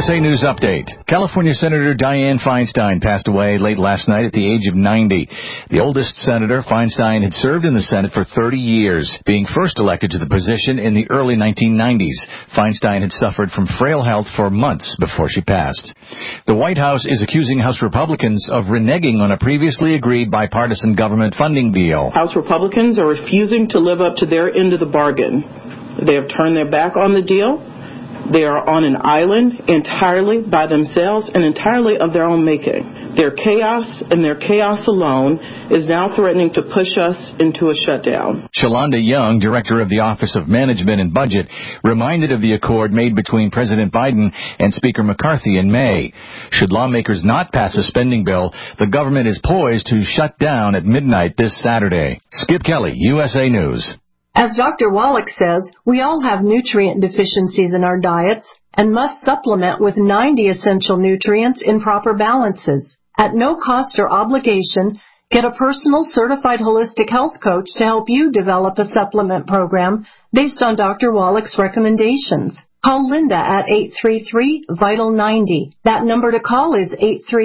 USA News Update. California Senator Dianne Feinstein passed away late last night at the age of 90. The oldest senator, Feinstein, had served in the Senate for 30 years, being first elected to the position in the early 1990s. Feinstein had suffered from frail health for months before she passed. The White House is accusing House Republicans of reneging on a previously agreed bipartisan government funding deal. House Republicans are refusing to live up to their end of the bargain. They have turned their back on the deal. They are on an island entirely by themselves and entirely of their own making. Their chaos and their chaos alone is now threatening to push us into a shutdown. Shalonda Young, director of the Office of Management and Budget, reminded of the accord made between President Biden and Speaker McCarthy in May. Should lawmakers not pass a spending bill, the government is poised to shut down at midnight this Saturday. Skip Kelly, USA News. As Dr. Wallach says, we all have nutrient deficiencies in our diets and must supplement with 90 essential nutrients in proper balances. At no cost or obligation, get a personal certified holistic health coach to help you develop a supplement program based on Dr. Wallach's recommendations. Call Linda at 833-VITAL-90. That number to call is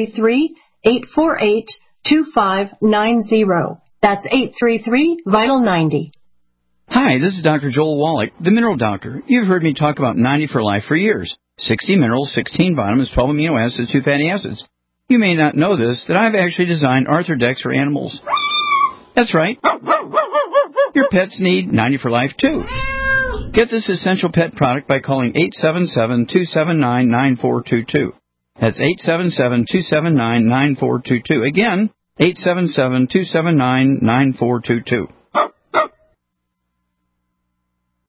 833-848-2590. That's 833-VITAL-90. Hi, this is Dr. Joel Wallach, the Mineral Doctor. You've heard me talk about 90 for Life for years. 60 minerals, 16 vitamins, 12 amino acids, 2 fatty acids. You may not know this, that I've actually designed Arthrodex for animals. That's right. Your pets need 90 for Life, too. Get this essential pet product by calling 877-279-9422. That's 877-279-9422. Again, 877-279-9422.